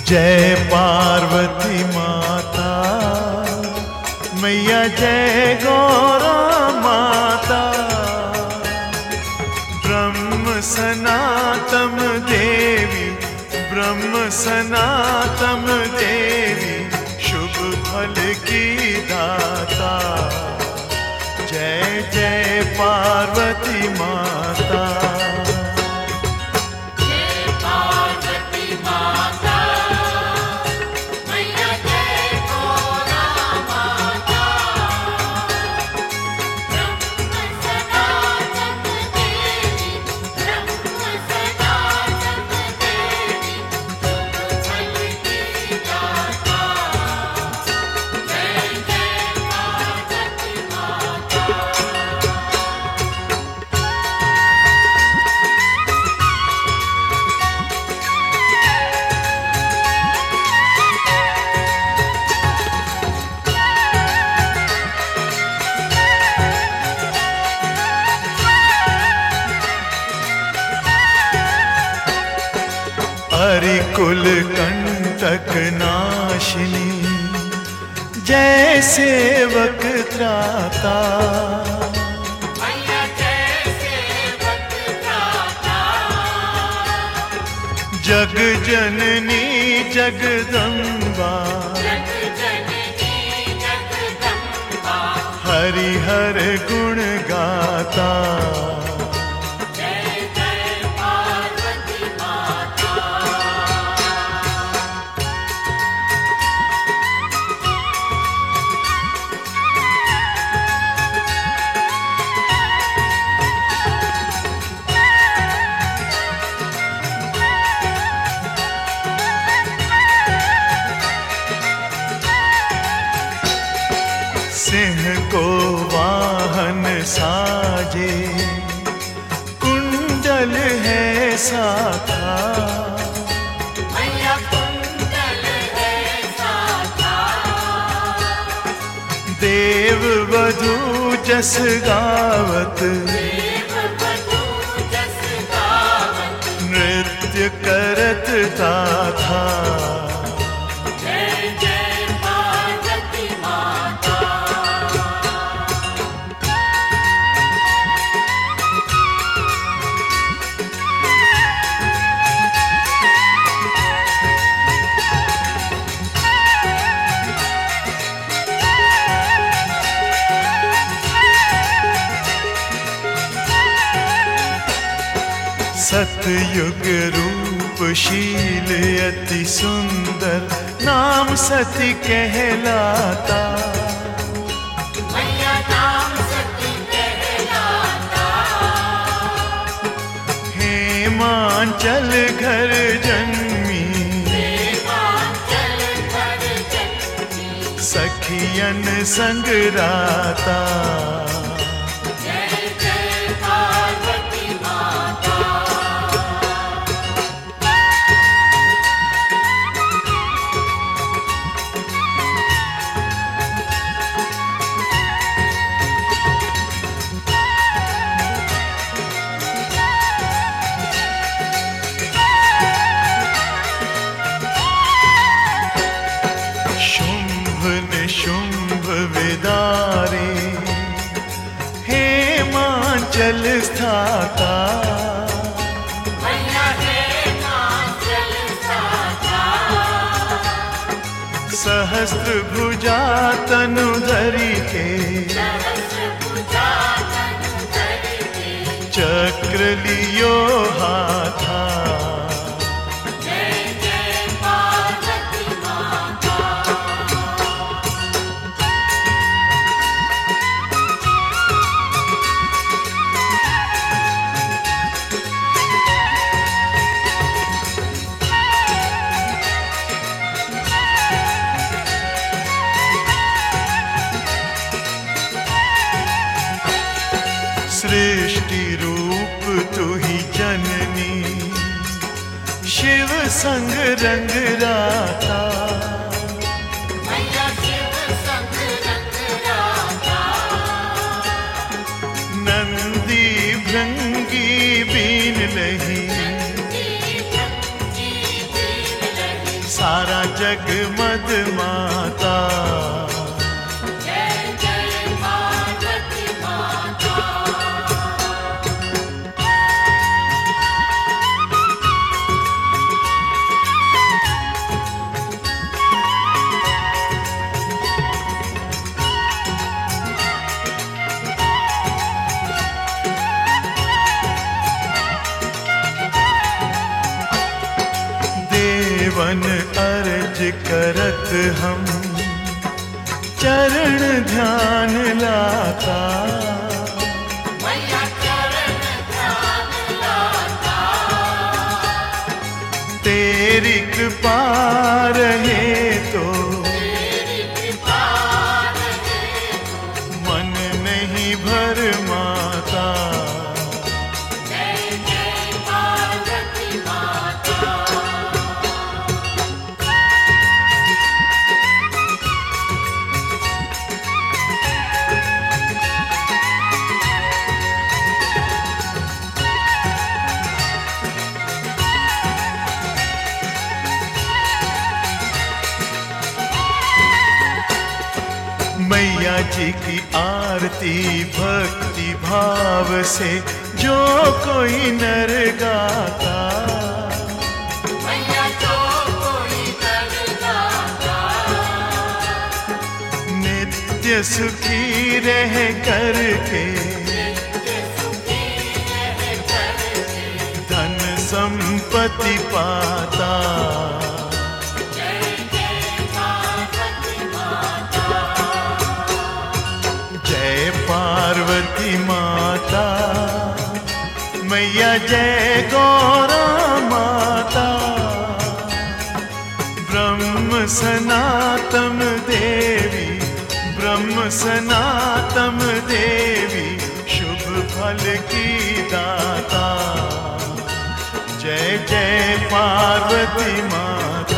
जय पार्वती माता मैया, जय गौरा माता। ब्रह्म सनातन देवी, ब्रह्म सनातन देवी, शुभ फल की दाता। जय जय पार्वती माता। कुल कंटक नाशिनी, जय सेवक त्राता। जग जननी जगदम्बा, हरि हर गुण गाता। सिंह को वाहन साजे, कुंडल है साथा। देव वधू जस गावत, नृत्य करत था। सतयुग रूप शील अति सुंदर, नाम सती कहलाता। हेमांचल घर जन्मी, सखियन संग राता। शुंभ विदारे, हेमांचल स्थाता। सहस्त्र भुजा तनु धरि के, चक्र लियो हाथा। सृष्टि रूप तू ही जननी, शिव संग रंग राता। नंदी भृंगी बीन लही, सा जगमद माता। जय जय पार्वती माता। देवन अर्ज करत हम चरण ध्यान लाता। मैया चरण ध्यान लाता। तेरी कृपा रहे तो तेरी कृपा रहे तो मन नहीं भर माता। जय जय पार्वती माता। मैया जी की आरती भक्ति भाव से जो कोई नर गाता। मैया जो कोई नर गाता। नित्य सुखी रह करके नित्य सुखी रह करके धन संपत्ति पाता। जय जय पार्वती माता। जय पार्वती माता मैया जय गौरा माता। ब्रह्म सनातन देवी ब्रह्म सनातन देवी शुभ फल की दाता। जय जय पार्वती माता।